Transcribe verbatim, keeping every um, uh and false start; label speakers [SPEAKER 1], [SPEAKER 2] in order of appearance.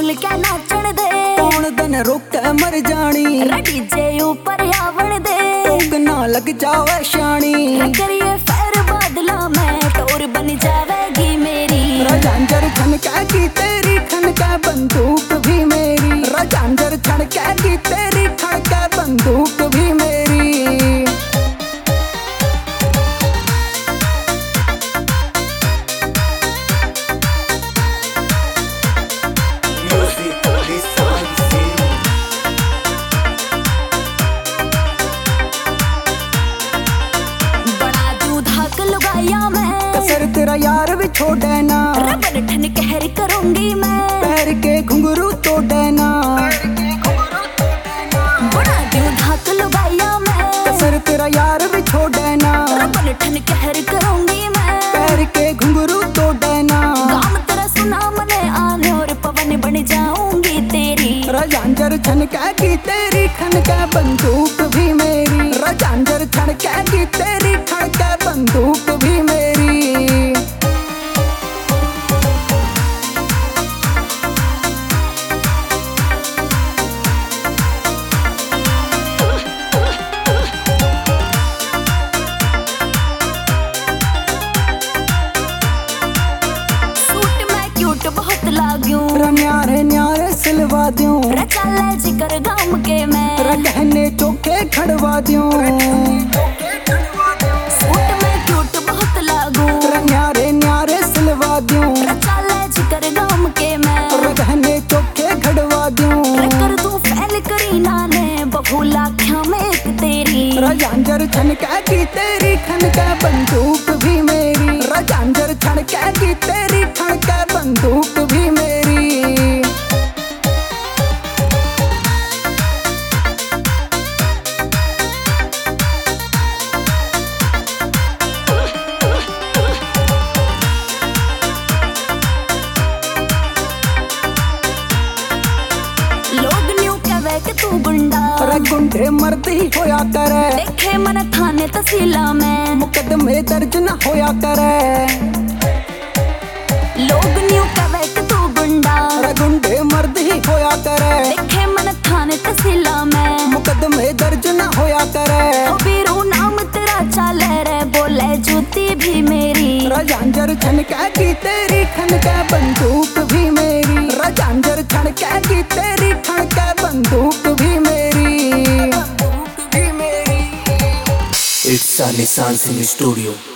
[SPEAKER 1] खुल के नाचण दे,
[SPEAKER 2] कौन दिन रुक मर जानी,
[SPEAKER 1] डीजे ऊपर आवण दे,
[SPEAKER 2] टोक ना लग जावे शानी,
[SPEAKER 1] करिए फैर बादला में टोर बन जावेगी मेरी,
[SPEAKER 2] रजांजर छनकेगी तेरी खनके बंदूक भी मेरी, रजांजर छनकेगी तेरी खनके बंदूक भी मेरी। कसर तेरा यार भी छोड़े ना,
[SPEAKER 1] रबन ठन कहर करूंगी मैं,
[SPEAKER 2] पैर के घुंघरू तोड़े ना,
[SPEAKER 1] बड़ा दिल धाक लुगाया मैं,
[SPEAKER 2] कसर तेरा यार भी छोड़े ना,
[SPEAKER 1] रबन ठन कहर करूंगी मैं,
[SPEAKER 2] पैर के घुंघरू तोड़े ना,
[SPEAKER 1] गाम तेरा सुना मने आने और पवन बन जाऊंगी तेरी,
[SPEAKER 2] रजांजर छनकेगी तेरी खनके बंदूक भी मेरी, रजांजर छनकेगी तेरी खनके बंदूक भी मेरी।
[SPEAKER 1] बहुत लाग्यूं,
[SPEAKER 2] न्यारे न्यारे सिलवा दूं,
[SPEAKER 1] रचाले जिकर गाम के मैं,
[SPEAKER 2] गहने चोखे खड़वा दूं,
[SPEAKER 1] सूट में क्यूट बहुत लागूं,
[SPEAKER 2] न्यारे न्यारे सिलवा दूं,
[SPEAKER 1] रचाले जिकर गाम के मैं,
[SPEAKER 2] गहने चोखे खड़वा दूं,
[SPEAKER 1] कर दूं फैल करी नाने बहुला ख्या में एक तेरी,
[SPEAKER 2] रजांजर छनकेगी तेरी खनके बंदूक भी मेरी, रजांजर छनकेगी तेरी खनके बंदूक भी मेरी।
[SPEAKER 1] लोग न्यू कहे कि तू गुंडा,
[SPEAKER 2] गुंडे मर्दी होया करे,
[SPEAKER 1] देखे मन थाने तहसीला में,
[SPEAKER 2] मुकदमे दर्ज न होया करे,
[SPEAKER 1] लोग न्यू कहे कि तू गुंडा,
[SPEAKER 2] गुंडे मर्दी होया करे,
[SPEAKER 1] देखे मन थाने तहसीला में,
[SPEAKER 2] मुकदमे दर्ज न होया करे,
[SPEAKER 1] बीरू नाम तेरा चाले रे बोले जूती भी मेरी,
[SPEAKER 2] रजांजर छनकेगी तेरी खनके बंदूक भी मेरी, रजांजर छनकेगी तेरी खनके बंदूक भी मेरी।
[SPEAKER 3] It's Sunny Sun Singh Studio.